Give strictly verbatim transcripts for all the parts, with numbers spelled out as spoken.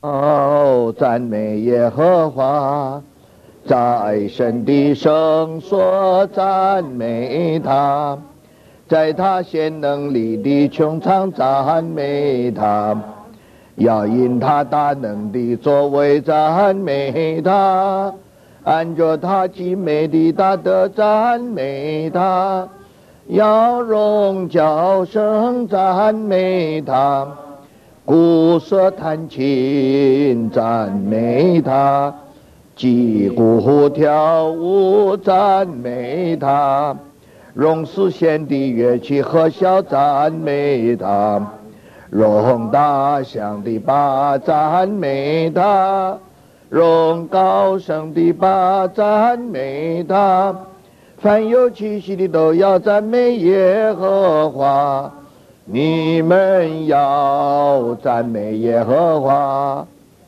哦，赞美耶和华，在神的圣所赞美他，在他显能力的穹苍赞美他，要因他大能的作为赞美他，按着他极美的大德赞美他，要荣叫声赞美他，鼓瑟弹琴赞美他，击鼓跳舞赞美他，用丝弦的乐器和箫赞美他，用大响的钹赞美他，用高声的钹赞美他，凡有气息的都要赞美耶和华，你们要赞美耶和华。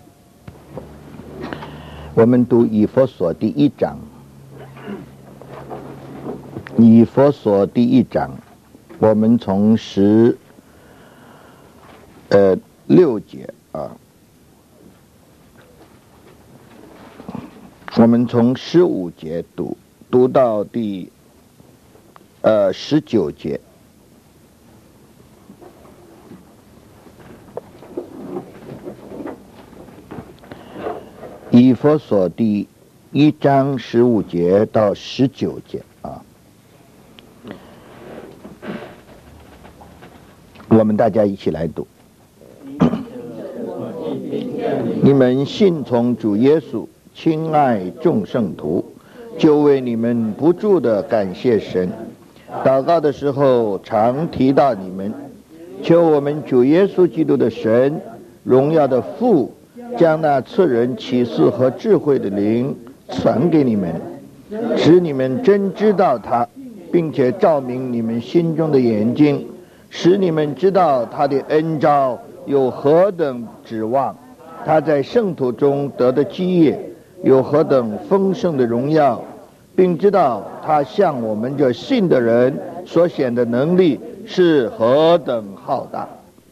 我们读以弗所第一章，以弗所第一章，我们从十呃六节啊，我们从十五节读读到第呃十九节。以弗所第一章十五节到十九节啊，我们大家一起来读。你们信从主耶稣，亲爱众圣徒，就为你们不住的感谢神，祷告的时候常提到你们，求我们主耶稣基督的神，荣耀的父，将那赐人启示和智慧的灵传给你们，使你们真知道他，并且照明你们心中的眼睛，使你们知道他的恩召有何等指望，他在圣徒中得的基业有何等丰盛的荣耀，并知道他向我们这信的人所显的能力是何等浩大。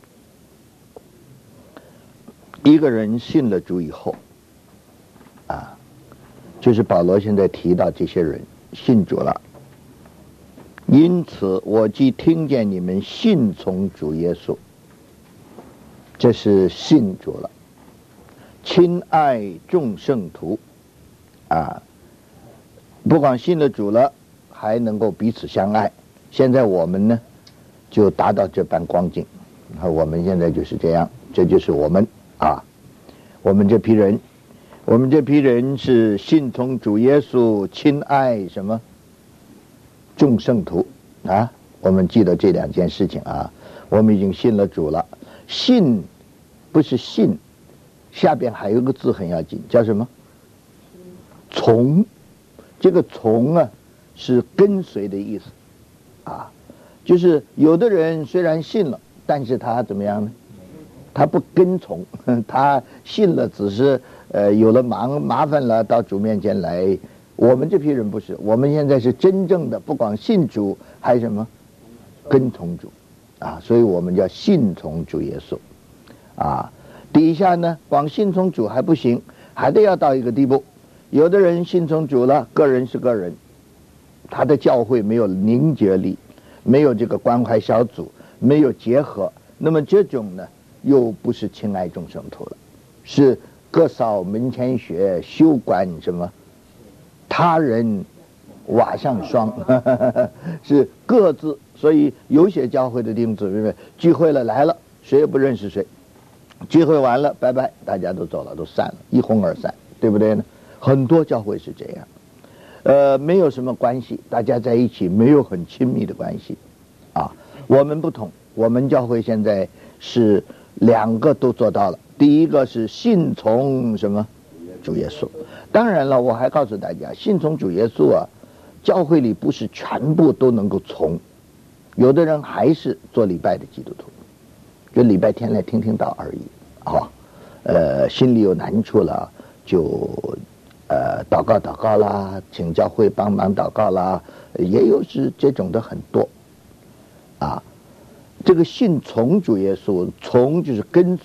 一个人信了主以后啊，就是保罗现在提到这些人信主了，因此我既听见你们信从主耶稣，这是信主了，亲爱众圣徒啊，不光信了主了，还能够彼此相爱。现在我们呢就达到这般光景，我们现在就是这样，这就是我们啊，我们这批人，我们这批人是信从主耶稣，亲爱什么众圣徒啊，我们记得这两件事情啊，我们已经信了主了。信不是信，下边还有个字很要紧，叫什么？从。这个从啊是跟随的意思啊，就是有的人虽然信了，但是他怎么样呢？他不跟从，他信了只是呃有了麻麻烦了到主面前来。我们这批人不是，我们现在是真正的不光信主，还什么跟从主啊，所以我们叫信从主耶稣啊。底下呢光信从主还不行，还得要到一个地步，有的人信从主了，个人是个人，他的教会没有凝结力，没有这个关怀小组，没有结合，那么这种呢又不是亲爱众圣徒了，是各扫门前雪，休管什么他人瓦上霜，呵呵呵，是各自。所以有些教会的弟兄姊妹聚会了来了，谁也不认识谁，聚会完了拜拜，大家都走了，都散了，一哄而散，对不对呢？很多教会是这样，呃，没有什么关系，大家在一起没有很亲密的关系啊。我们不同，我们教会现在是两个都做到了。第一个是信从什么主耶稣，当然了，我还告诉大家，信从主耶稣啊，教会里不是全部都能够从，有的人还是做礼拜的基督徒，就礼拜天来听听道而已啊，呃，心里有难处了就呃祷告祷告啦，请教会帮忙祷告啦，也有是这种的很多啊。这个信从主耶稣，从就是跟随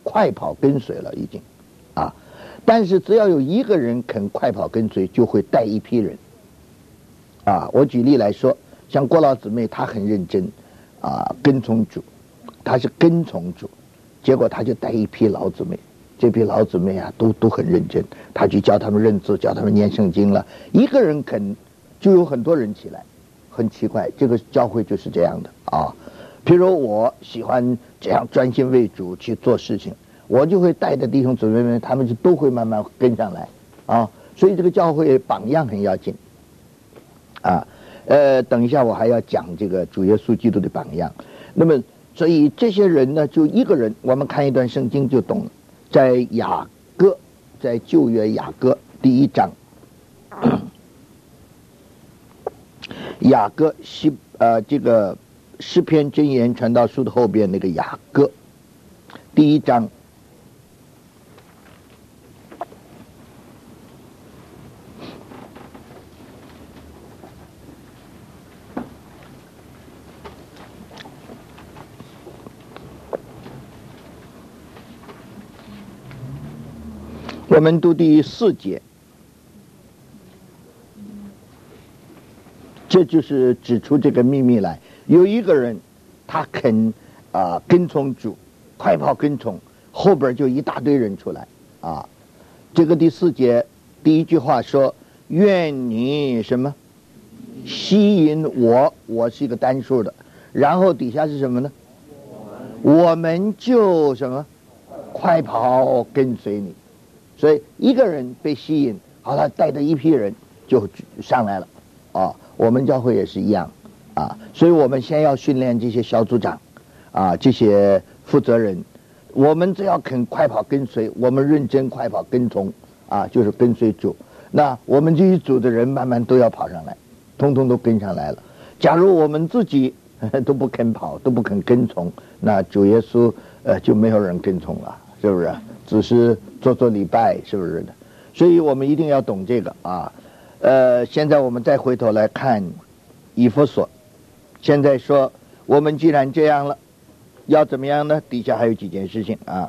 快跑跟随了，已经啊。但是只要有一个人肯快跑跟随，就会带一批人啊。我举例来说，像郭老姊妹，她很认真啊，跟从主，她是跟从主，结果她就带一批老姊妹，这批老姊妹啊，都都很认真，她去教他们认字，教他们念圣经了。一个人肯，就有很多人起来，很奇怪，这个教会就是这样的啊。譬如我喜欢这样专心为主去做事情，我就会带着弟兄姊妹们，他们就都会慢慢跟上来啊。所以这个教会榜样很要紧啊。呃，等一下我还要讲这个主耶稣基督的榜样。那么，所以这些人呢，就一个人，我们看一段圣经就懂了。在雅歌，在旧约雅歌第一章，雅歌西呃这个诗篇箴言传道书的后边那个雅歌第一章。我们读第四节，这就是指出这个秘密来。有一个人，他肯啊、呃、跟从主，快跑跟从，后边就一大堆人出来啊。这个第四节第一句话说：“愿你什么吸引我？”我是一个单数的，然后底下是什么呢？我们就什么快跑跟随你。所以一个人被吸引，好了，带着一批人就上来了啊。我们教会也是一样啊，所以我们先要训练这些小组长啊，这些负责人。我们只要肯快跑跟随，我们认真快跑跟从啊，就是跟随主。那我们这一组的人慢慢都要跑上来，通通都跟上来了。假如我们自己呵呵都不肯跑，都不肯跟从，那主耶稣呃就没有人跟从了，是不是？只是做做礼拜，是不是的？所以我们一定要懂这个啊。呃，现在我们再回头来看以弗所，现在说我们既然这样了，要怎么样呢？底下还有几件事情啊。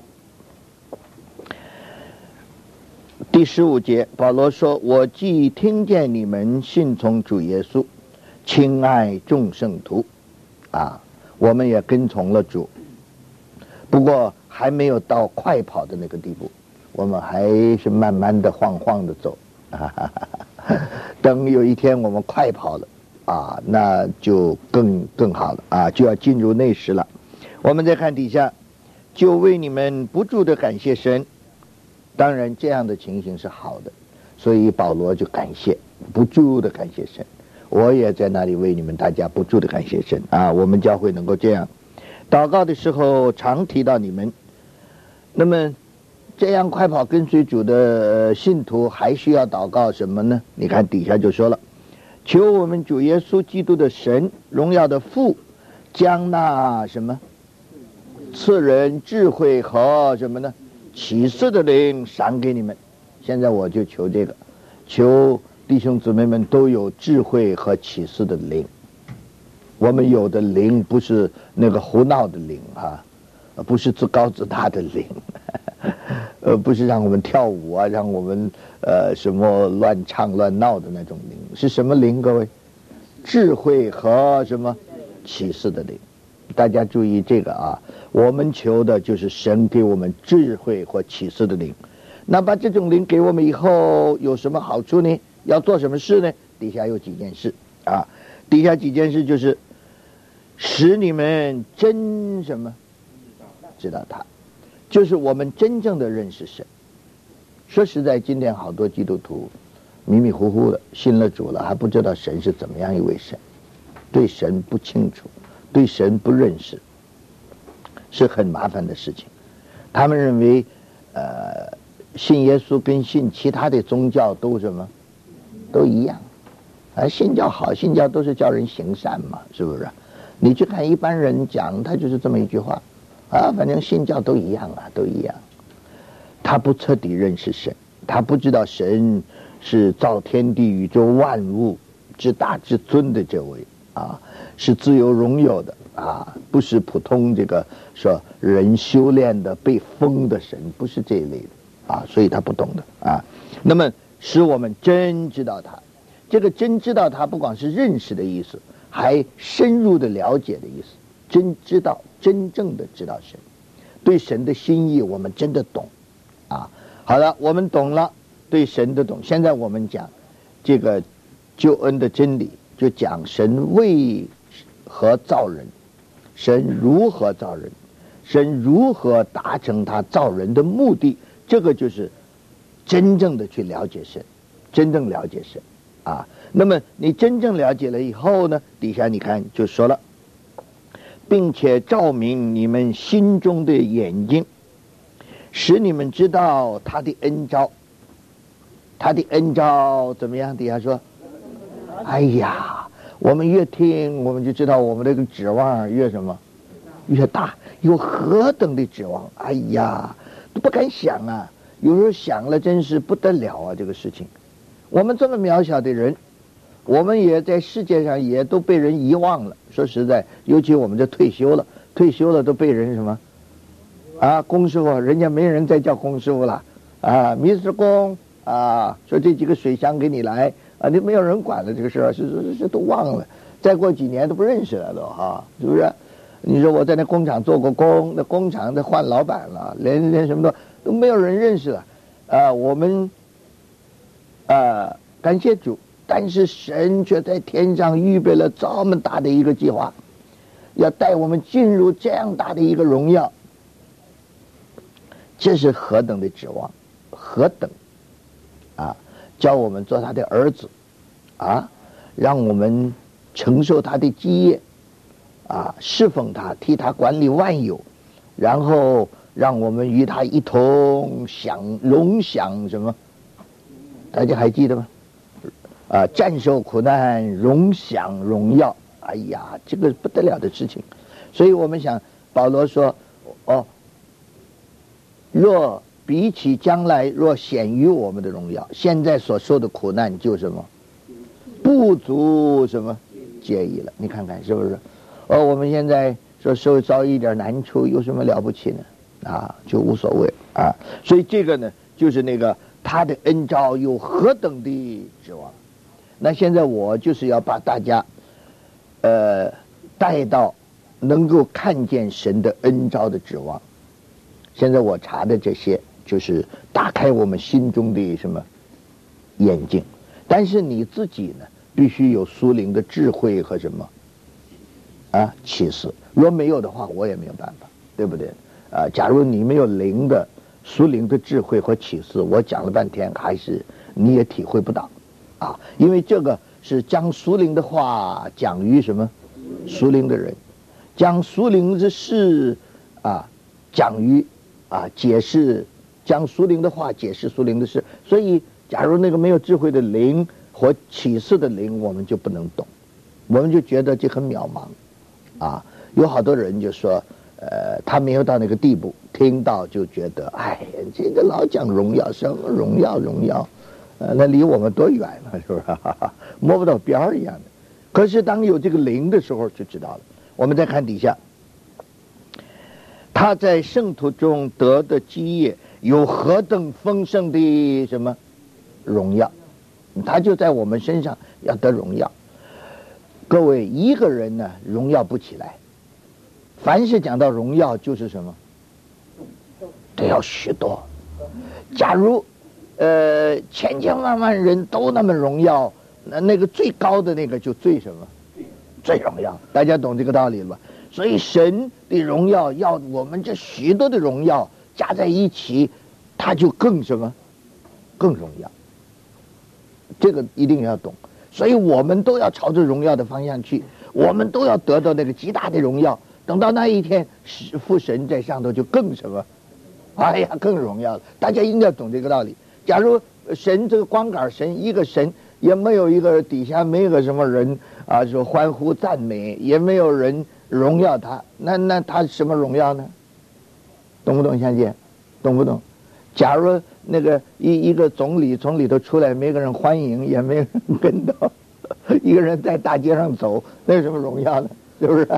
第十五节，保罗说：“我既听见你们信从主耶稣，亲爱众圣徒，啊，我们也跟从了主，不过还没有到快跑的那个地步，我们还是慢慢的晃晃的走啊。等有一天我们快跑了啊，那就更更好了啊，就要进入内室了。我们再看底下，就为你们不住的感谢神。当然这样的情形是好的，所以保罗就感谢，不住的感谢神。我也在那里为你们大家不住的感谢神啊。我们教会能够这样祷告的时候常提到你们。那么这样快跑跟随主的信徒还需要祷告什么呢？你看底下就说了：求我们主耶稣基督的神，荣耀的父，将那什么赐人智慧和什么呢启示的灵赏给你们。现在我就求这个，求弟兄姊妹们都有智慧和启示的灵。我们有的灵不是那个胡闹的灵啊，不是自高自大的灵，呃，不是让我们跳舞啊，让我们呃什么乱唱乱闹的那种灵。是什么灵？各位，智慧和什么启示的灵。大家注意这个啊，我们求的就是神给我们智慧或启示的灵。那把这种灵给我们以后有什么好处呢？要做什么事呢？底下有几件事啊，底下几件事就是使你们真什么知道他，就是我们真正的认识神。说实在，今天好多基督徒迷迷糊糊的信了主了，还不知道神是怎么样一位神，对神不清楚，对神不认识，是很麻烦的事情。他们认为呃信耶稣跟信其他的宗教都什么都一样啊，信教好，信教都是叫人行善嘛，是不是？你去看一般人讲，他就是这么一句话啊，反正信教都一样啊，都一样。他不彻底认识神，他不知道神是造天地宇宙万物之大之尊的这位啊，是自由荣有的啊，不是普通这个说人修炼的被封的神，不是这一类的啊，所以他不懂的啊。那么使我们真知道他，这个真知道他不光是认识的意思，还深入的了解的意思。真知道，真正的知道神，对神的心意我们真的懂啊。好了，我们懂了对神的懂，现在我们讲这个救恩的真理，就讲神为何造人，神如何造人，神如何达成他造人的目的，这个就是真正的去了解神，真正了解神啊。那么你真正了解了以后呢，底下你看就说了，并且照明你们心中的眼睛，使你们知道他的恩召。他的恩召怎么样？底下说，哎呀，我们越听我们就知道我们这个指望越什么越大，有何等的指望，哎呀都不敢想啊，有时候想了真是不得了啊。这个事情我们这么渺小的人，我们也在世界上也都被人遗忘了。说实在，尤其我们这退休了退休了都被人什么啊，龚师傅，人家没人再叫龚师傅了啊，Mister 龚啊，说这几个水箱给你来啊，你没有人管了这个事儿，是是是都忘了，再过几年都不认识了都哈，是不是？你说我在那工厂做过工，那工厂在换老板了，连连什么都都没有人认识了啊。我们啊感谢主，但是神却在天上预备了这么大的一个计划，要带我们进入这样大的一个荣耀，这是何等的指望，何等啊！叫我们做他的儿子啊，让我们承受他的基业啊，侍奉他，替他管理万有，然后让我们与他一同享荣享什么？大家还记得吗？啊，战胜苦难，荣享荣耀。哎呀，这个不得了的事情。所以我们想，保罗说：“哦，若比起将来若显于我们的荣耀，现在所受的苦难就什么不足什么介意了。”你看看是不是？哦，我们现在说受遭一点难处有什么了不起呢？啊，就无所谓啊。所以这个呢，就是那个他的恩召有何等的指望。那现在我就是要把大家呃带到能够看见神的恩召的指望。现在我查的这些就是打开我们心中的什么眼睛，但是你自己呢必须有属灵的智慧和什么啊启示，若没有的话我也没有办法，对不对啊？假如你没有灵的属灵的智慧和启示，我讲了半天还是你也体会不到啊，因为这个是将属灵的话讲于什么属灵的人，将属灵之事啊讲于啊解释，将属灵的话解释属灵的事。所以假如那个没有智慧的灵和启示的灵，我们就不能懂，我们就觉得这很渺茫啊。有好多人就说呃，他没有到那个地步，听到就觉得哎，这个老讲荣耀，什么荣耀荣耀，呃，那离我们多远了，是不是？摸不到边儿一样的。可是当有这个灵的时候就知道了。我们再看底下，他在圣徒中得的基业有何等丰盛的什么荣耀，他就在我们身上要得荣耀。各位，一个人呢荣耀不起来，凡是讲到荣耀就是什么得要许多。假如呃千千万万人都那么荣耀，那那个最高的那个就最什么最荣耀。大家懂这个道理了吧？所以神的荣耀要我们这许多的荣耀加在一起，它就更什么更荣耀。这个一定要懂。所以我们都要朝着荣耀的方向去，我们都要得到那个极大的荣耀。等到那一天，父神在上头就更什么哎呀更荣耀了。大家应该懂这个道理。假如神这个光杆神一个神，也没有一个底下没有个什么人啊说欢呼赞美，也没有人荣耀他，那那他什么荣耀呢？懂不懂相姐？懂不懂？假如那个一一个总理从里头出来，没个人欢迎，也没人跟到，一个人在大街上走，那有什么荣耀呢？是不是？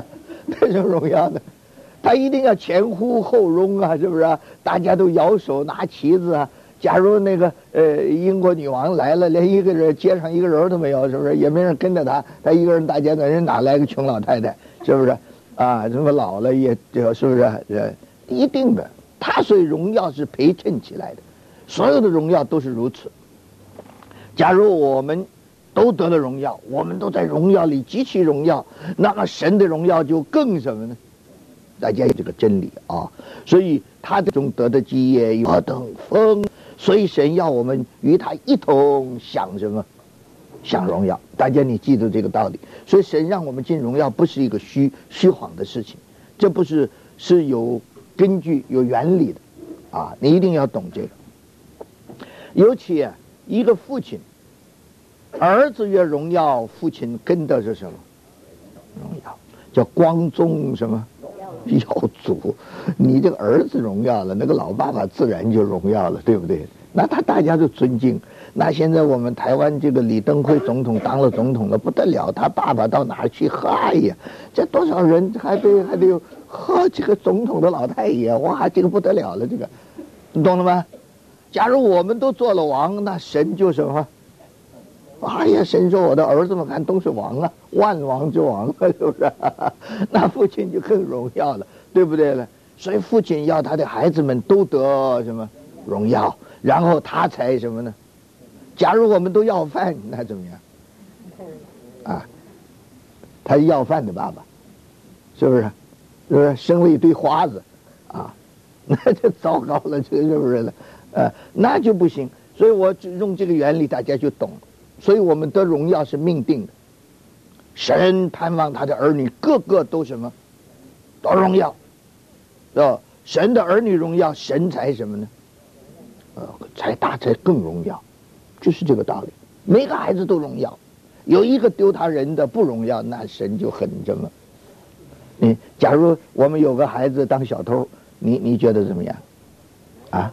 那什么荣耀呢？他一定要前呼后拥啊，是不是啊？大家都摇手拿旗子啊。假如那个呃英国女王来了，连一个人街上一个人都没有，是不是？也没人跟着她，她一个人大街上，人哪来个穷老太太？是不是？啊，什么老了也，是不是？呃，一定的。他所以荣耀是陪衬起来的，所有的荣耀都是如此。假如我们都得了荣耀，我们都在荣耀里极其荣耀，那么神的荣耀就更什么呢？大家有这个真理啊，所以他这种得的基业何等丰，所以神要我们与他一同享什么？享荣耀。大家你记住这个道理。所以神让我们进荣耀不是一个虚虚晃的事情，这不是是有根据有原理的啊，你一定要懂这个。尤其啊，一个父亲，儿子越荣耀，父亲跟的是什么？荣耀，叫光宗什么？耀祖。你这个儿子荣耀了，那个老爸爸自然就荣耀了，对不对？那他大家都尊敬。那现在我们台湾这个李登辉总统当了总统了，不得了，他爸爸到哪儿去？嗨呀，这多少人还得还得有呵，这个总统的老太爷，哇，这个不得了了，这个你懂了吗？假如我们都做了王，那神就什么？哎呀，神说我的儿子们看都是王啊，万王之王啊，是不是？那父亲就更荣耀了，对不对了？所以父亲要他的孩子们都得什么荣耀，然后他才什么呢？假如我们都要饭，那怎么样？啊，他是要饭的爸爸，是不是？是不是生了一堆花子啊？那就糟糕了，这是不是了？呃，那就不行。所以我用这个原理，大家就懂了。所以我们得荣耀是命定的，神盼望他的儿女个个都什么？都荣耀，哦，神的儿女荣耀，神才什么呢？呃，才大才更荣耀，就是这个道理。每个孩子都荣耀，有一个丢他人的不荣耀，那神就很什么？嗯，假如我们有个孩子当小偷，你你觉得怎么样？啊？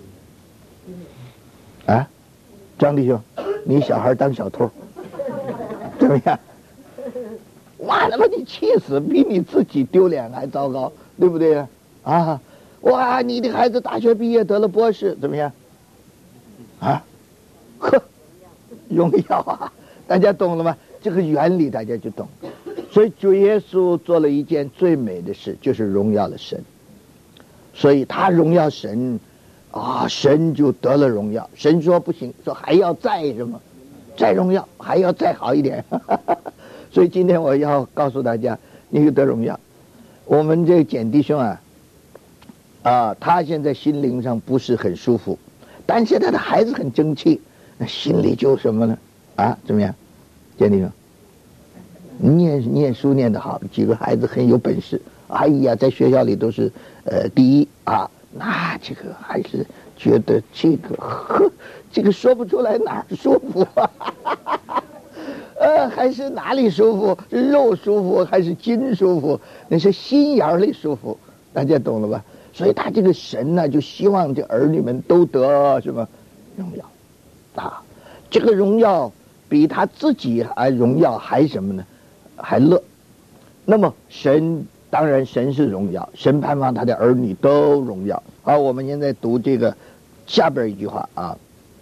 啊？张弟兄，你小孩当小偷，怎么样？哇，他妈你气死，比你自己丢脸还糟糕，对不对啊？哇，你的孩子大学毕业得了博士，怎么样？啊？呵，荣耀啊！大家懂了吗？这个原理大家就懂。所以主耶稣做了一件最美的事，就是荣耀了神。所以他荣耀神。啊，神就得了荣耀。神说不行，说还要再什么，再荣耀，还要再好一点。所以今天我要告诉大家，你得荣耀。我们这个简弟兄啊，啊，他现在心灵上不是很舒服，但是他的孩子很争气，那心里就什么呢？啊，怎么样，简弟兄？念念书念得好，几个孩子很有本事，哎呀，在学校里都是呃第一啊。那这个还是觉得这个呵，这个说不出来哪儿舒服啊，呃，还是哪里舒服？肉舒服还是筋舒服？那是心眼里舒服，大家懂了吧？所以他这个神呢，就希望这儿女们都得什么荣耀啊？这个荣耀比他自己还荣耀，还什么呢？还乐。那么神。当然，神是荣耀，神盼望他的儿女都荣耀。好，我们现在读这个下边一句话啊。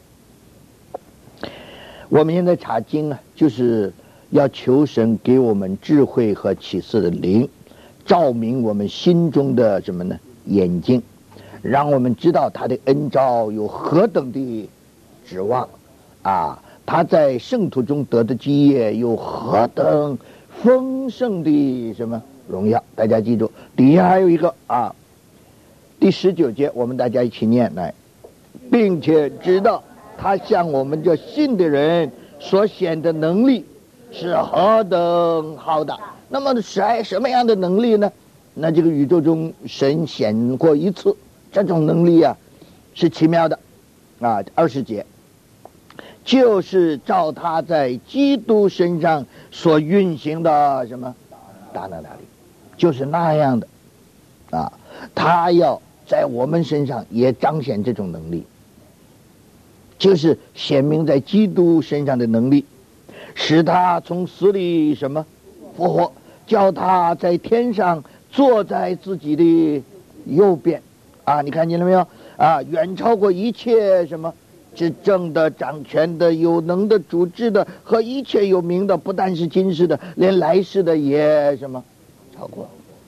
我们现在查经啊，就是要求神给我们智慧和启示的灵，照明我们心中的什么呢？眼睛，让我们知道他的恩召有何等的指望啊！他在圣徒中得的基业有何等丰盛的什么？荣耀，大家记住，底下还有一个啊，第十九节，我们大家一起念来，并且知道他向我们这信的人所显的能力是何等好的。那么是什么样的能力呢？那这个宇宙中神显过一次，这种能力啊是奇妙的啊。二十节，就是照他在基督身上所运行的什么大能大力。就是那样的啊，他要在我们身上也彰显这种能力，就是显明在基督身上的能力，使他从死里什么复活， 叫他在天上坐在自己的右边啊，你看见了没有啊？远超过一切什么执政的、掌权的、有能的、主治的和一切有名的，不但是今世的，连来世的也什么超过。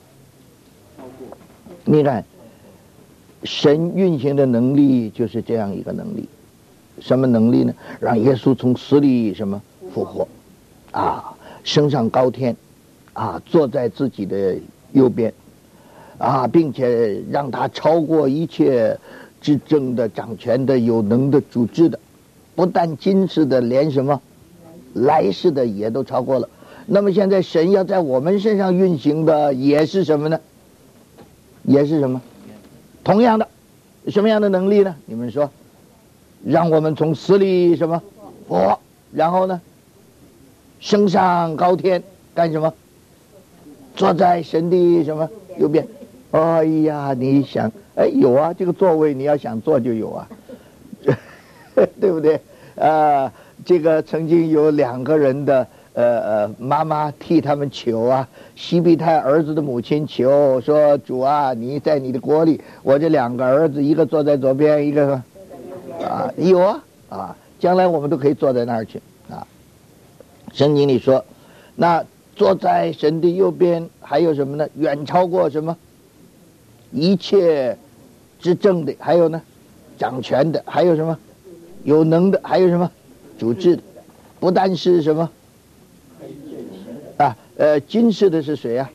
你看神运行的能力就是这样一个能力，什么能力呢？让耶稣从死里什么复活啊，升上高天啊，坐在自己的右边啊，并且让他超过一切执政的、掌权的、有能的、主治的，不但今世的，连什么来世的也都超过了。那么现在神要在我们身上运行的也是什么呢？也是什么？同样的，什么样的能力呢？你们说，让我们从死里什么活，然后呢，升上高天，干什么？坐在神的什么右边？哎呀，你想，哎，有啊，这个座位你要想坐就有啊，对不对？啊，这个曾经有两个人的。呃呃，妈妈替他们求啊，西庇太儿子的母亲求说：“主啊，你在你的国里，我这两个儿子，一个坐在左边，一个啊，有啊啊，将来我们都可以坐在那儿去啊。”圣经里说，那坐在神的右边还有什么呢？远超过什么？一切执政的，还有呢，掌权的，还有什么？有能的，还有什么？主治的，不但是什么？啊，呃，今世的是谁啊？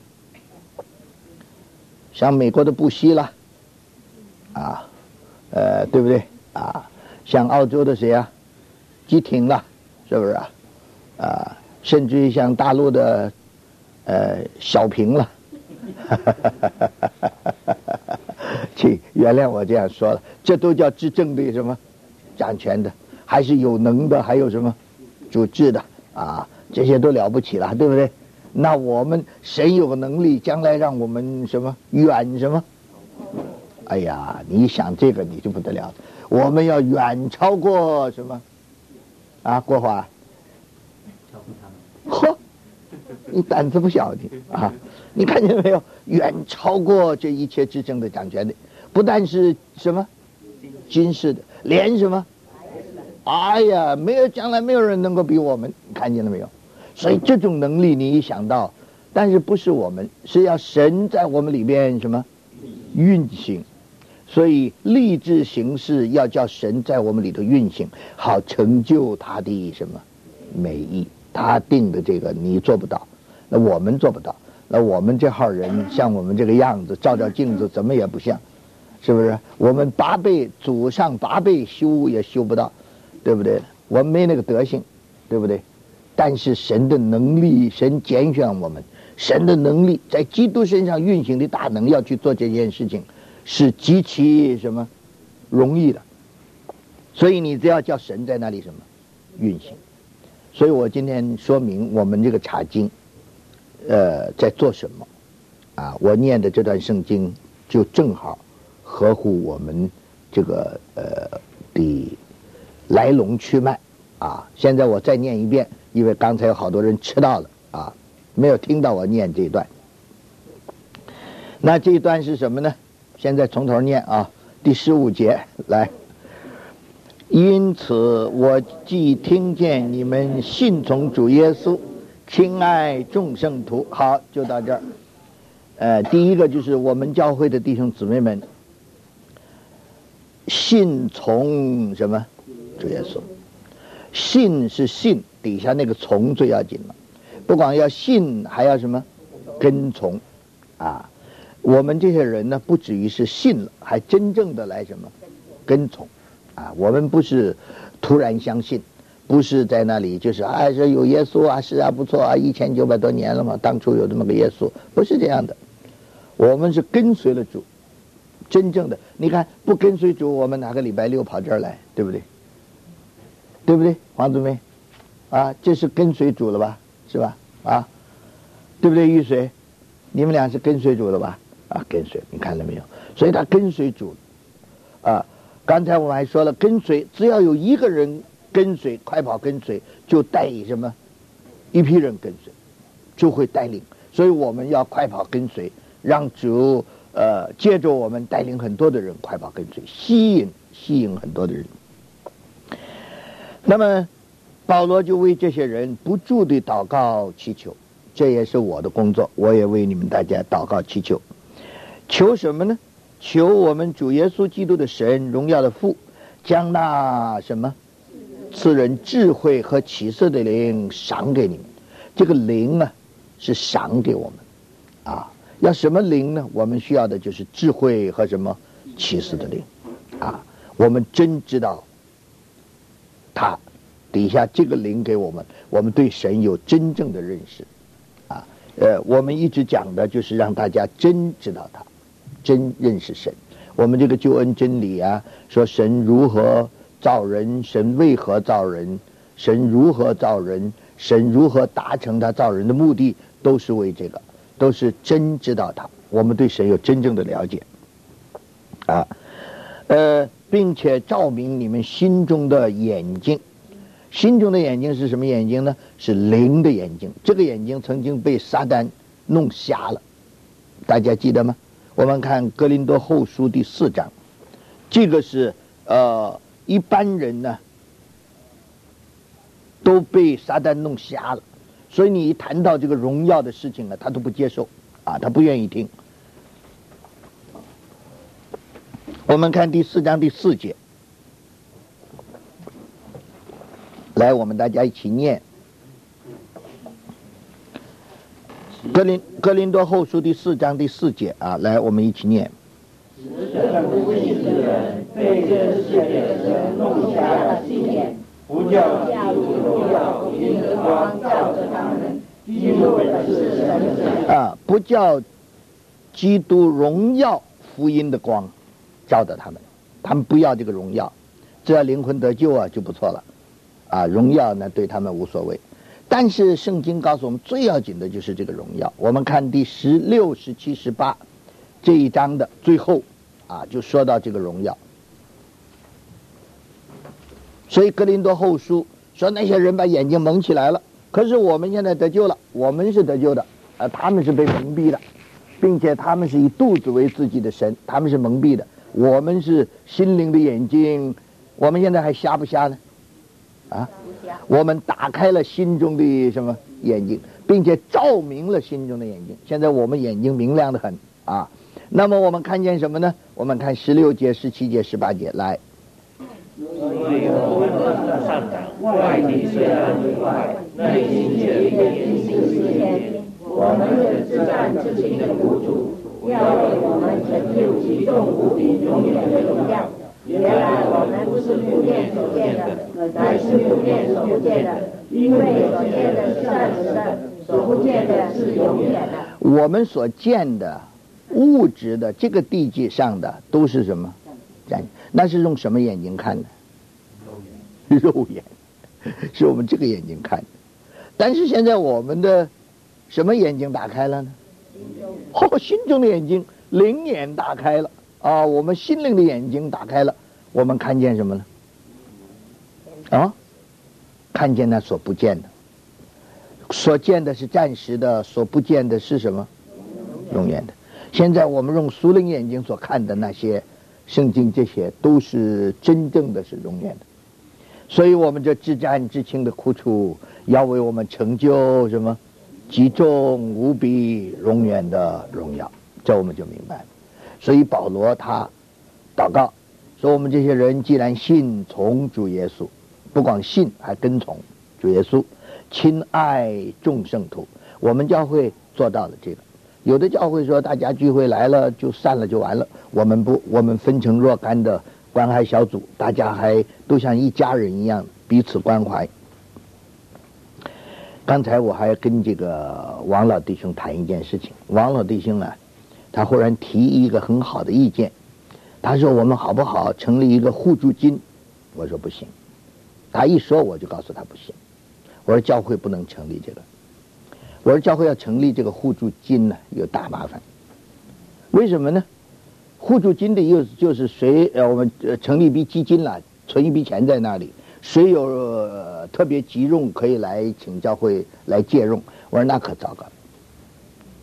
像美国的布希啦，啊，呃，对不对啊？像澳洲的谁啊？基廷啦，是不是啊？啊，甚至于像大陆的呃小平了，请原谅我这样说了，这都叫执政的什么掌权的，还是有能的，还有什么主治的啊？这些都了不起了，对不对？那我们神有能力，将来让我们什么远什么？哎呀，你想这个你就不得了，我们要远超过什么？啊，国华，呵，你胆子不小的啊！你看见没有？远超过这一切执政的、掌权的，不但是什么今世的，连什么？哎呀，没有，将来没有人能够比我们，你看见了没有？所以这种能力你一想到，但是不是我们，是要神在我们里边什么运行，所以立志行事要叫神在我们里头运行，好成就他的什么美意。他定的这个你做不到，那我们做不到，那我们这号人像我们这个样子，照照镜子怎么也不像，是不是？我们八辈祖上八辈修也修不到，对不对？我们没那个德行，对不对？但是神的能力，神拣选我们，神的能力在基督身上运行的大能，要去做这件事情，是极其什么容易的。所以你只要叫神在那里什么运行。所以我今天说明我们这个查经，呃，在做什么啊？我念的这段圣经就正好合乎我们这个呃的来龙去脉啊。现在我再念一遍。因为刚才有好多人迟到了啊，没有听到我念这一段。那这一段是什么呢？现在从头念啊，第十五节来。因此，我既听见你们信从主耶稣，亲爱众圣徒，好，就到这儿。呃，第一个就是我们教会的弟兄姊妹们，信从什么？主耶稣。信是信。底下那个从最要紧了，不光要信，还要什么跟从啊？我们这些人呢，不止于是信了，还真正的来什么跟从啊？我们不是突然相信，不是在那里就是哎说有耶稣啊，是啊不错啊，一千九百多年了嘛，当初有这么个耶稣，不是这样的。我们是跟随了主，真正的你看不跟随主，我们哪个礼拜六跑这儿来，对不对？对不对，黄姊妹？啊，这是跟随主了吧，是吧？啊，对不对？玉水，你们俩是跟随主了吧？啊，跟随，你看到没有？所以他跟随主，啊，刚才我们还说了，跟随只要有一个人跟随，快跑跟随，就带什么？一批人跟随，就会带领。 所以我们要快跑跟随，让主呃借着我们带领很多的人快跑跟随，吸引吸引很多的人。那么保罗就为这些人不住地祷告祈求，这也是我的工作，我也为你们大家祷告祈求。求什么呢？求我们主耶稣基督的神，荣耀的父，将那什么赐人智慧和启示的灵赏给你们。这个灵啊是赏给我们啊，要什么灵呢？我们需要的就是智慧和什么启示的灵啊。我们真知道他底下这个灵给我们，我们对神有真正的认识啊。呃，我们一直讲的就是让大家真知道他，真认识神。我们这个救恩真理啊，说神如何造人，神为何造人，神如何造人，神如何达成他造人的目的，都是为这个，都是真知道他。我们对神有真正的了解啊，呃，并且照明你们心中的眼睛。心中的眼睛是什么眼睛呢？是灵的眼睛。这个眼睛曾经被撒旦弄瞎了，大家记得吗？我们看哥林多后书第四章，这个是呃一般人呢都被撒旦弄瞎了，所以你一谈到这个荣耀的事情呢，他都不接受啊，他不愿意听。我们看第四章第四节，来，我们大家一起念哥林哥林多后书第四章第四节啊，来，我们一起念。 使这不信的人被这世界的神弄瞎了心眼，不叫基督荣耀福音的光照着他们，基督本是神的神啊，不叫基督荣耀福音的光照着他们，他们不要这个荣耀，只要灵魂得救啊就不错了啊，荣耀呢对他们无所谓。但是圣经告诉我们，最要紧的就是这个荣耀。我们看第十六、十七、十八这一章的最后啊，就说到这个荣耀。所以哥林多后书说那些人把眼睛蒙起来了，可是我们现在得救了，我们是得救的，而他们是被蒙蔽的，并且他们是以肚子为自己的神，他们是蒙蔽的，我们是心灵的眼睛。我们现在还瞎不瞎呢？啊，我们打开了心中的什么眼睛，并且照明了心中的眼睛。现在我们眼睛明亮得很啊。那么我们看见什么呢？我们看十六节、十七节、十八节，来。 所以我们的上党外体虽然毁坏，内心却变心思坚。我们的自战自亲的苦主，要为我们成就极重无比永远的荣耀。原来我们不是普遍所见的，乃是普遍所不见的，因为所见的是暂时的，所不见的是永远的。 我们所见的物质的这个地界上的都是什么？那是用什么眼睛看的？肉眼，是我们这个眼睛看的。但是现在我们的什么眼睛打开了呢？哦，心中的眼睛，灵眼打开了啊！我们心灵的眼睛打开了，我们看见什么呢？啊，看见那所不见的，所见的是暂时的，所不见的是什么？永远的。现在我们用属灵眼睛所看的那些圣经，这些都是真正的是永远的。所以我们这至战至轻的苦楚，要为我们成就什么极重无比永远的荣耀，这我们就明白了。所以保罗他祷告说，我们这些人既然信从主耶稣，不光信还跟从主耶稣，亲爱众圣徒。我们教会做到了这个。有的教会说大家聚会来了就散了就完了，我们不，我们分成若干的关怀小组，大家还都像一家人一样彼此关怀。刚才我还跟这个王老弟兄谈一件事情，王老弟兄啊，他忽然提一个很好的意见，他说我们好不好成立一个互助金？我说不行，他一说我就告诉他不行，我说教会不能成立这个，我说教会要成立这个互助金呢有大麻烦。为什么呢？互助金的意思就是谁呃我们成立一笔基金了，存一笔钱在那里，谁有、呃、特别急用可以来请教会来借用。我说那可糟糕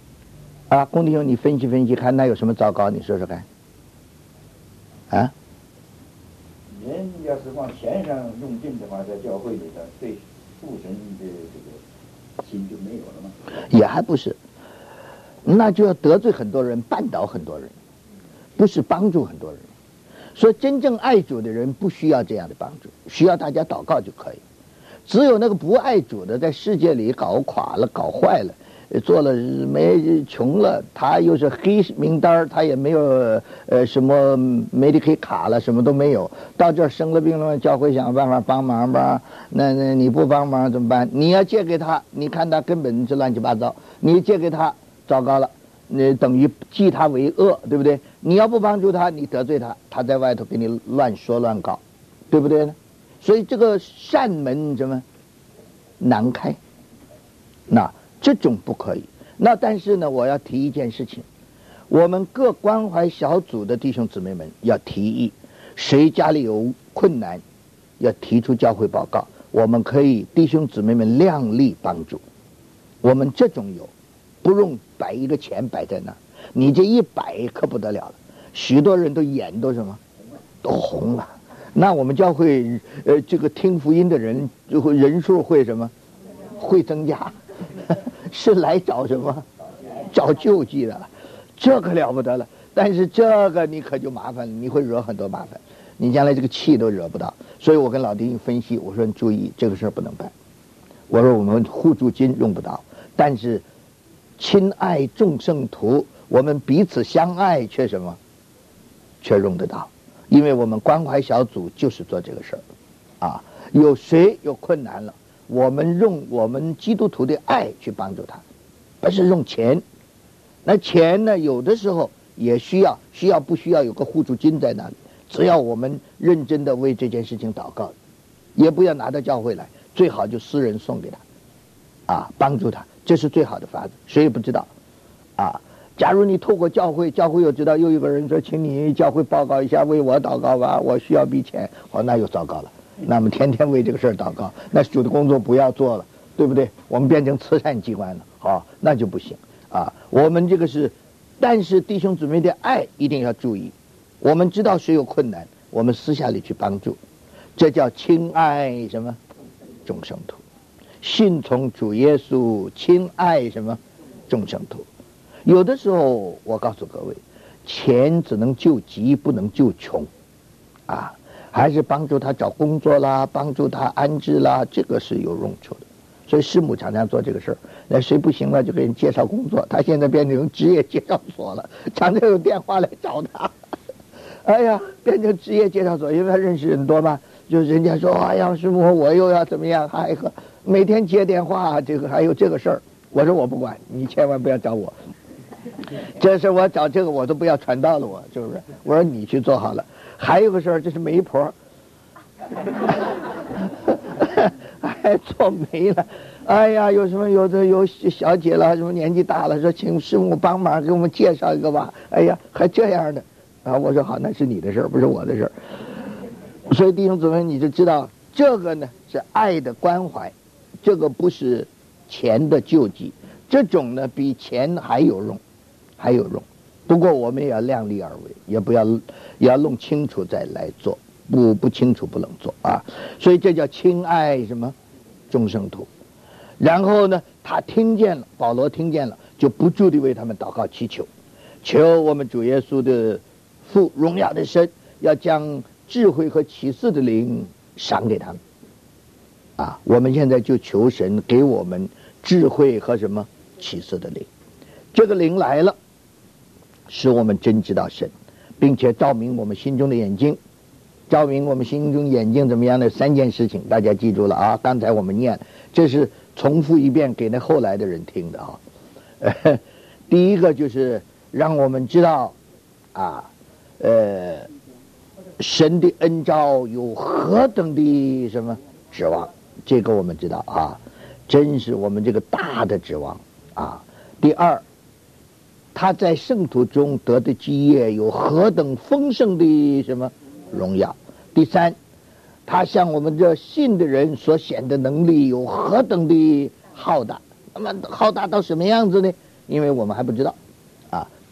啊，龚弟兄，你分析分析，看他有什么糟糕，你说说看。啊？ 人要是往钱上用尽的话，在教会里头，对父神的这个心就没有了吗？ 也还不是，那就要得罪很多人，绊倒很多人，不是帮助很多人。所以真正爱主的人不需要这样的帮助，需要大家祷告就可以。只有那个不爱主的，在世界里搞垮了、搞坏了，做了没穷了，他又是黑名单，他也没有呃什么媒体可以卡了，什么都没有。到这儿生了病了，教会想办法帮忙吧。那那你不帮忙怎么办？你要借给他，你看他根本是乱七八糟。你借给他，糟糕了，你等于记他为恶，对不对？你要不帮助他，你得罪他，他在外头给你乱说乱搞，对不对呢？所以这个善门怎么难开？那这种不可以。那但是呢，我要提一件事情，我们各关怀小组的弟兄姊妹们要提议，谁家里有困难，要提出教会报告，我们可以弟兄姊妹们量力帮助。我们这种有，不用摆一个钱摆在那儿，你这一摆可不得了了，许多人都眼都什么，都红了。那我们教会呃这个听福音的人就会人数会什么，会增加，是来找什么，找救济的了，这可了不得了。但是这个你可就麻烦了，你会惹很多麻烦，你将来这个气都惹不到。所以我跟老弟兄分析，我说你注意这个事儿不能办。我说我们互助金用不到，但是亲爱众圣徒，我们彼此相爱却什么，却用得到。因为我们关怀小组就是做这个事儿，啊，有谁有困难了，我们用我们基督徒的爱去帮助他，不是用钱。那钱呢，有的时候也需要，需要不需要有个互助金在那里？只要我们认真的为这件事情祷告，也不要拿到教会来，最好就私人送给他，啊，帮助他，这是最好的法子。谁也不知道，啊。假如你透过教会，教会又知道又有个人说，请你教会报告一下，为我祷告吧，我需要笔钱，哦，那又糟糕了。那么天天为这个事儿祷告，那主的工作不要做了，对不对？我们变成慈善机关了，好，那就不行啊。我们这个是，但是弟兄姊妹的爱一定要注意。我们知道谁有困难，我们私下里去帮助，这叫亲爱什么众生徒，信从主耶稣，亲爱什么众生徒。有的时候我告诉各位，钱只能救急不能救穷，啊，还是帮助他找工作啦，帮助他安置啦，这个是有用处的。所以师母常常做这个事儿，那谁不行了就给人介绍工作，他现在变成职业介绍所了，常常有电话来找他，哎呀，变成职业介绍所，因为他认识人多嘛，就人家说，哎呀，师母我又要怎么样，还每天接电话，这个还有这个事儿，我说我不管，你千万不要找我。这事我找这个我都不要传道了，我是不是？我说你去做好了。还有个事儿，这是媒婆，还做媒了。哎呀，有什么有的有小姐了，什么年纪大了，说请师母帮忙给我们介绍一个吧。哎呀，还这样的啊！我说好，那是你的事儿，不是我的事儿。所以弟兄姊妹，你就知道这个呢是爱的关怀，这个不是钱的救济，这种呢比钱还有用。还有用，不过我们也要量力而为，也不要也要弄清楚再来做，不不清楚不能做啊。所以这叫亲爱什么众生徒。然后呢，他听见了，保罗听见了，就不住地为他们祷告祈求，求我们主耶稣的父荣耀的神要将智慧和启示的灵赏给他们啊。我们现在就求神给我们智慧和什么启示的灵，这个灵来了，使我们真知道神，并且照明我们心中的眼睛。照明我们心中眼睛怎么样的三件事情，大家记住了啊！刚才我们念，这是重复一遍给那后来的人听的啊。呃、第一个就是让我们知道啊，呃，神的恩召有何等的什么指望，这个我们知道啊，真是我们这个大的指望啊。第二，他在圣徒中得的基业有何等丰盛的什么荣耀。第三，他向我们这信的人所显的能力有何等的浩大。那么浩大到什么样子呢？因为我们还不知道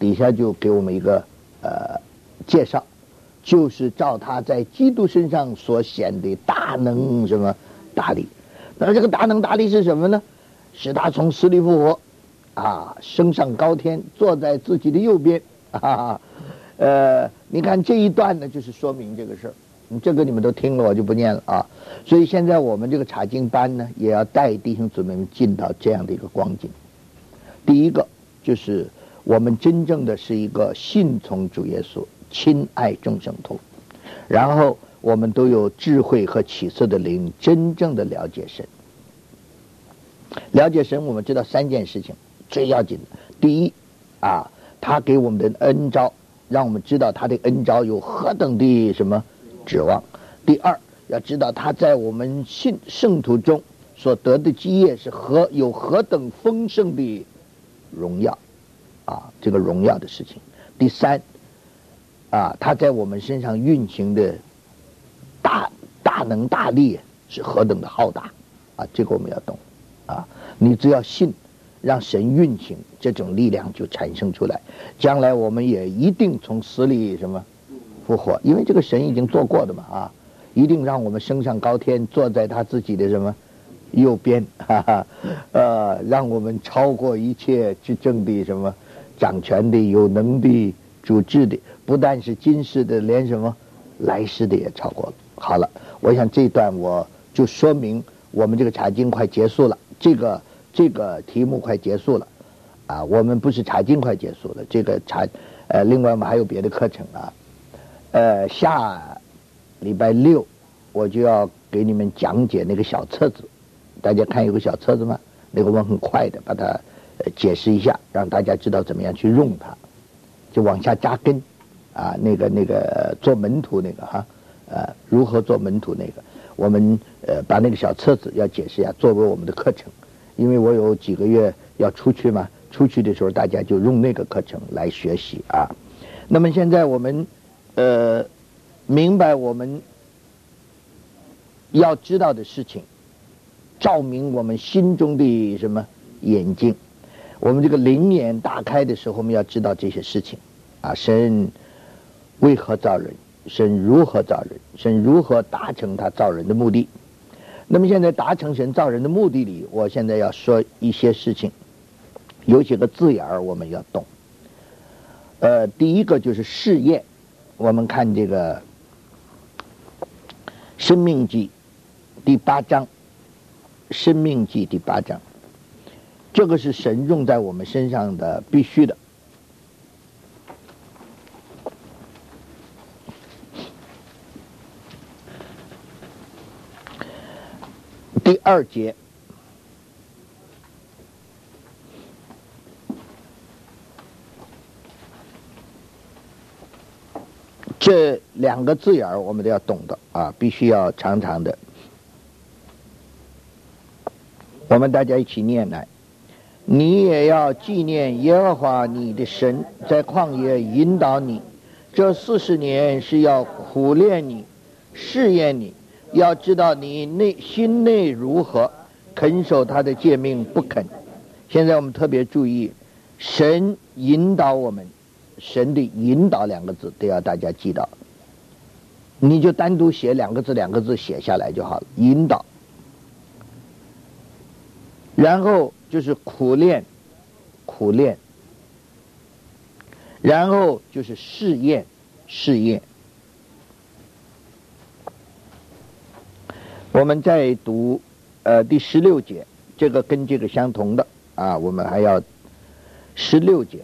底下就给我们一个呃介绍，就是照他在基督身上所显的大能什么大力。那这个大能大力是什么呢？使他从死里复活，啊，升上高天，坐在自己的右边，啊，呃，你看这一段呢，就是说明这个事儿。这个你们都听了，我就不念了啊。所以现在我们这个查经班呢，也要带弟兄姊妹们进到这样的一个光景。第一个就是我们真正的是一个信从主耶稣、亲爱众生徒，然后我们都有智慧和启示的灵，真正的了解神。了解神，我们知道三件事情最要紧的。第一啊，他给我们的恩召，让我们知道他的恩召有何等的什么指望。第二，要知道他在我们信圣徒中所得的基业是何有何等丰盛的荣耀啊，这个荣耀的事情。第三啊，他在我们身上运行的大大能大力是何等的浩大啊，这个我们要懂啊。你只要信，让神运行，这种力量就产生出来，将来我们也一定从死里什么复活，因为这个神已经做过的嘛啊，一定让我们升上高天，坐在他自己的什么右边，哈哈，呃，让我们超过一切执政的什么掌权的、有能的、主治的，不但是今世的，连什么来世的也超过了。好了，我想这段我就说明我们这个查经快结束了，这个这个题目快结束了啊，我们不是查经快结束了，这个查呃，另外我们还有别的课程啊。呃，下礼拜六我就要给你们讲解那个小册子，大家看有个小册子吗？那个我很快的把它、呃、解释一下，让大家知道怎么样去用它，就往下扎根啊。那个那个做门徒那个哈，呃，如何做门徒那个，我们呃把那个小册子要解释一下，作为我们的课程。因为我有几个月要出去嘛，出去的时候大家就用那个课程来学习啊。那么现在我们呃，明白我们要知道的事情，照明我们心中的什么眼睛。我们这个灵眼打开的时候，我们要知道这些事情啊。神为何造人？神如何造人？神如何达成他造人的目的？那么现在达成神造人的目的里，我现在要说一些事情，有几个字眼儿我们要懂。呃，第一个就是试验。我们看这个生命记第八章，生命记第八章，这个是神用在我们身上的必须的。第二节，这两个字眼儿我们都要懂的啊，必须要常常的。我们大家一起念来，你也要纪念耶和华你的神在旷野引导你，这四十年是要苦练你，试验你，要知道你内心内如何，肯守他的诫命不肯。现在我们特别注意，神引导我们，神的引导两个字都要大家记到，你就单独写两个字两个字写下来就好了，引导。然后就是苦练，苦练，然后就是试验，试验。我们再读呃第十六节，这个跟这个相同的啊，我们还要十六节。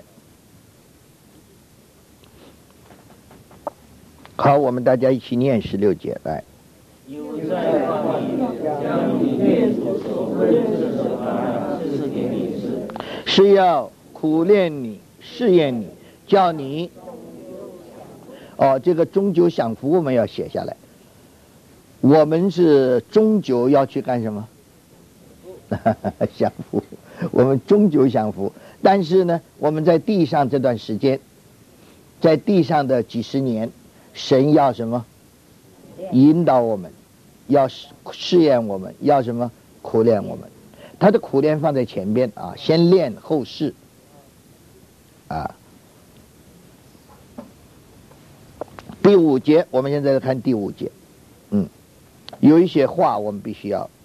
好，我们大家一起念十六节来。 有在旷野将你列祖所分之的手拿赐给你吃， 是要苦练你，试验你，叫你哦，这个终究享福我们要写下来。我们是终究要去干什么？享福，我们终究享福。但是呢，我们在地上这段时间，在地上的几十年，神要什么？引导我们，要试验我们，要什么？苦练我们。他的苦练放在前边啊，先练后试啊。 第五节，我们现在来看第五节。嗯，有一些话我们必须要。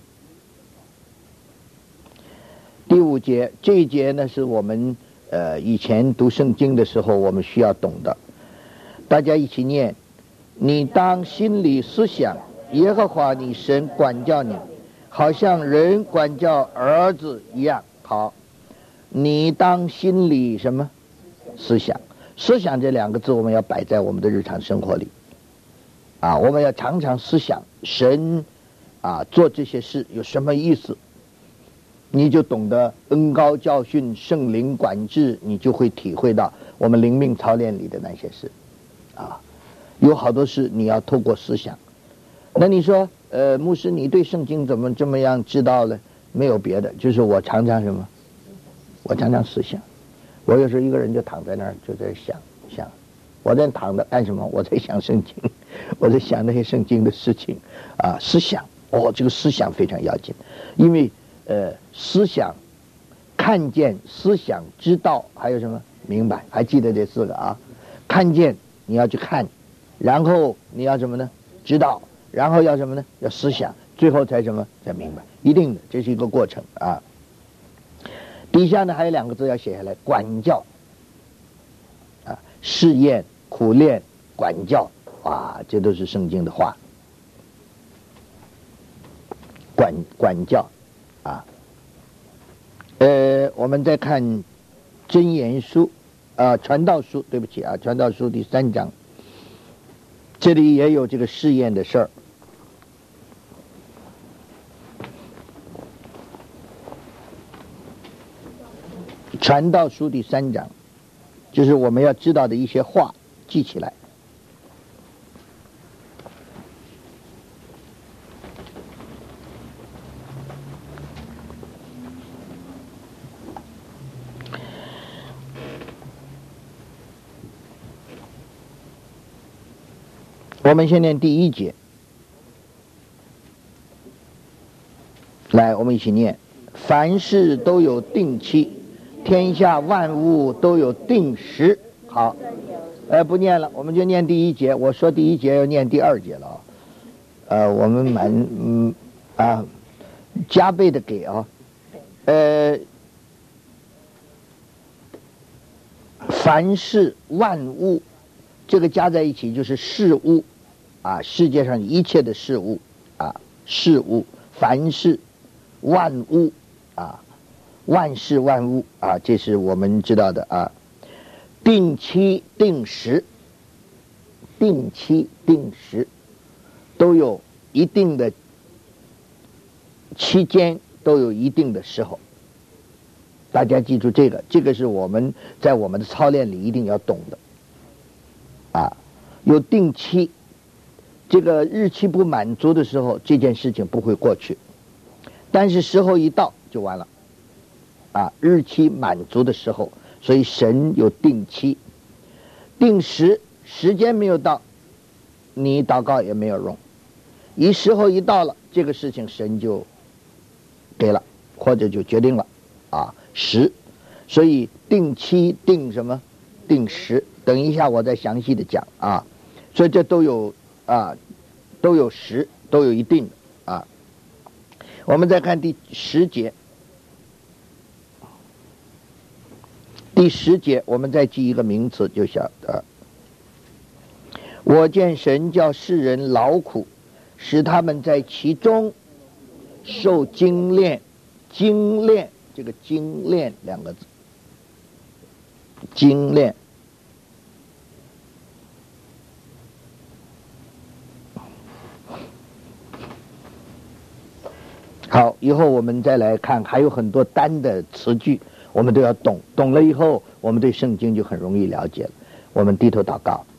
第五节这一节呢，是我们呃以前读圣经的时候我们需要懂的。大家一起念：你当心里思想，耶和华你神管教你，好像人管教儿子一样。好，你当心里什么思想？思想这两个字我们要摆在我们的日常生活里啊，我们要常常思想神啊做这些事有什么意思，你就懂得恩膏教训、圣灵管制，你就会体会到我们灵命操练里的那些事啊。有好多事你要透过思想。那你说呃牧师你对圣经怎么这么样知道呢？没有别的，就是我常常什么我常常思想。我有时候一个人就躺在那儿就在想想，我在躺着干什么？我在想圣经，我在想那些圣经的事情啊，思想哦，这个思想非常要紧，因为呃思想看见、思想知道，还有什么明白，还记得这四个啊？看见你要去看，然后你要什么呢？知道，然后要什么呢？要思想，最后才什么？才明白，一定的，这是一个过程啊。底下呢还有两个字要写下来，管教啊，试验、苦练、管教，哇，这都是圣经的话。管管教啊，呃，我们再看箴言书啊，传道书，对不起啊，传道书第三章，这里也有这个试验的事儿。传道书第三章，就是我们要知道的一些话，记起来。我们先念第一节，来，我们一起念：凡事都有定期，天下万物都有定时。好，呃，不念了，我们就念第一节。我说第一节要念第二节了啊，呃，我们蛮嗯啊加倍的给啊，呃，凡事万物，这个加在一起就是事物啊，世界上一切的事物啊，事物，凡事万物啊。万事万物啊，这是我们知道的啊。定期定时，定期定时，都有一定的期间，都有一定的时候。大家记住这个，这个是我们在我们的操练里一定要懂的啊。有定期，这个日期不满足的时候，这件事情不会过去，但是时候一到就完了。啊，日期满足的时候，所以神有定期、定时，时间没有到，你祷告也没有用。一时候一到了，这个事情神就给了，或者就决定了啊时，所以定期定什么？定时。等一下我再详细的讲啊，所以这都有啊，都有时，都有一定的啊。我们再看第十节。第十节，我们再记一个名词就晓得。我见神叫世人劳苦，使他们在其中受精炼。精炼，这个精炼两个字，精炼。好，以后我们再来看，还有很多单的词句。我们都要懂，懂了以后，我们对圣经就很容易了解了。我们低头祷告。